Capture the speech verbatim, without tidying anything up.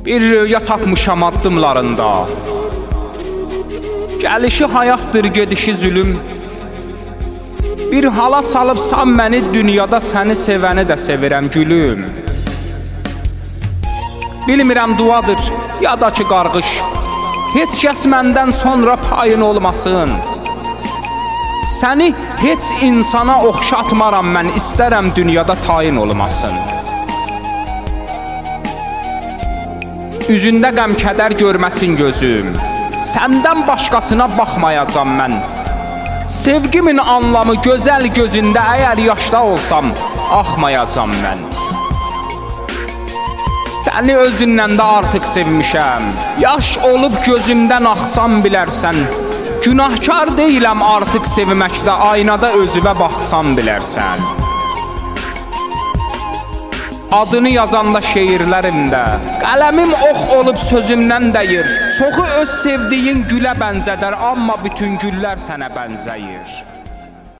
Bir rüya tapmışam addımlarında. Gəlişi həyatdır, gedişi zülüm. Bir hala salıbsan məni dünyada, səni sevəni də sevirəm gülüm. Bilmirəm duadır ya da ki qarğış, heç kəs məndən sonra payın olmasın. Səni heç insana oxşatmaram mən, istərəm dünyada tayin olmasın. Üzündə qəm kədər görməsin gözüm, səndən başqasına baxmayacam mən. Sevgimin anlamı gözəl gözündə, əgər yaşda olsam axmayacam mən. Səni özündən də artıq sevmişəm, yaş olub gözümdən axsam bilərsən. Günahkar deyiləm artıq sevməkdə, aynada özüvə baxsam bilərsən. Adını yazanda şeirlərimdə qələmim ox olub sözümdən dəyir. Çoxu öz sevdiyin gülə bənzədər, amma bütün güllər sənə bənzəyir.